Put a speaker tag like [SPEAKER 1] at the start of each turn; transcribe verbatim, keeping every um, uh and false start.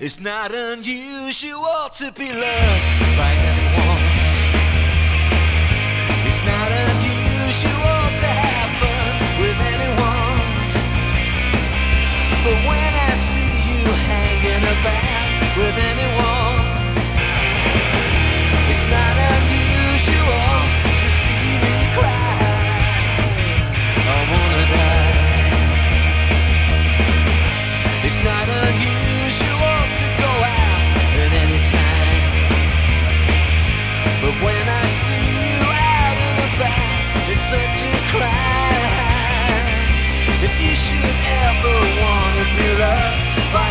[SPEAKER 1] It's not unusual to be loved by anyone. It's not unusual to have fun with anyone. But when I see you hanging about with anyone, it's not unusual to see me cry. I wanna die. It's not unusual to go out at any time, but when I see you out and about, it's such a crime. If you should ever wanna be loved by